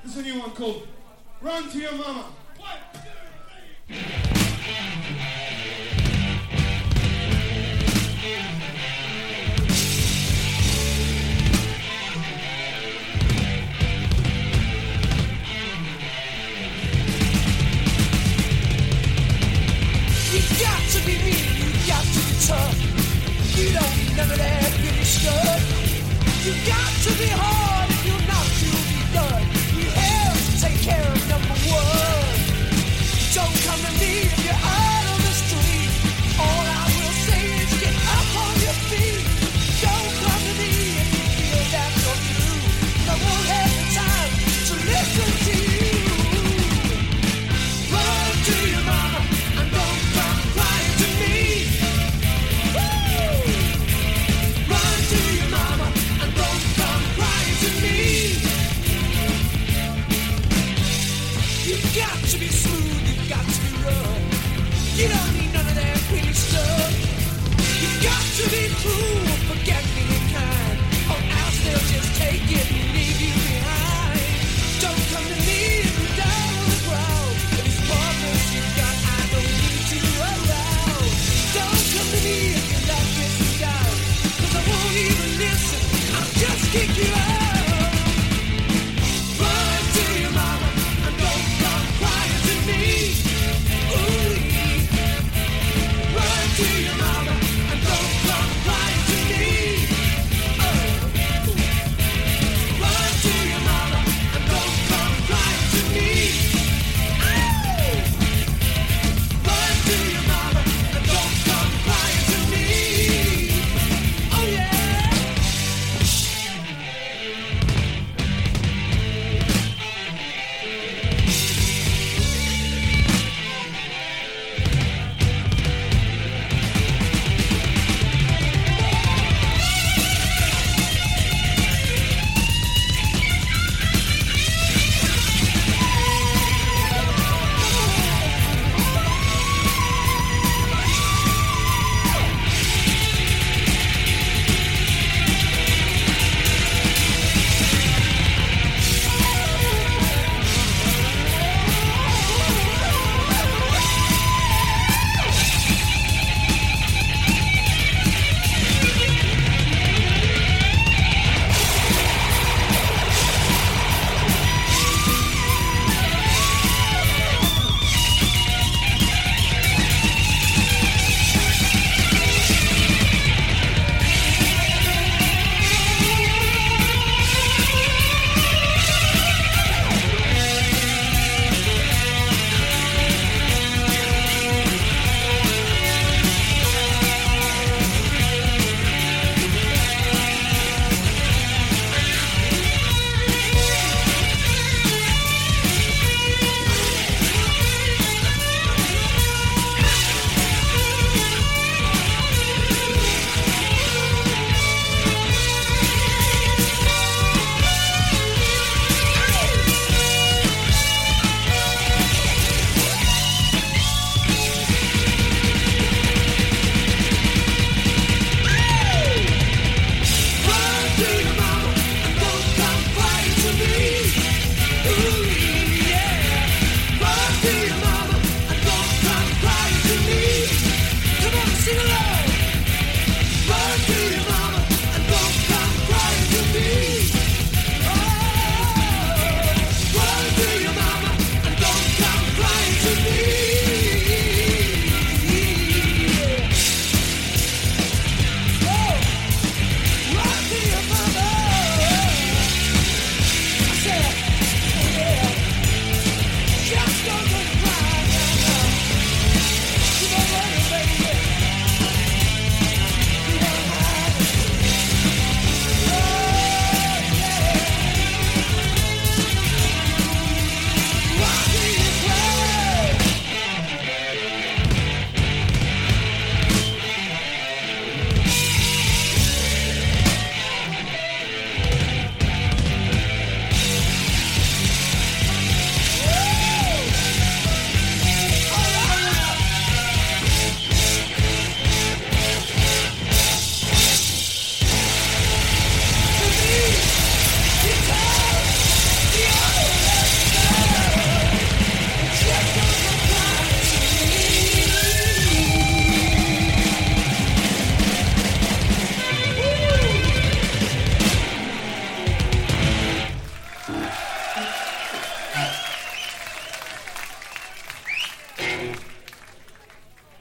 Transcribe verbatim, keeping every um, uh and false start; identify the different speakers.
Speaker 1: There's a new one called Run to Your Mama. One, two, three.
Speaker 2: You got to be mean, you got to be tough. You don't need none of that pretty stuff. You got to be hard, if you're not, you'll be done. You have to take care of number one. Don't come to me if you're out on the street. All I will say is get up on your feet. Don't come to me if you feel that you're through. I won't have the time to listen to you. Run to your mama and don't come crying to me. Woo! Run to your mama and don't come crying to me. You've got to be smooth, you've got to be rough. You don't need none of that pretty stuff. You've got to be cool.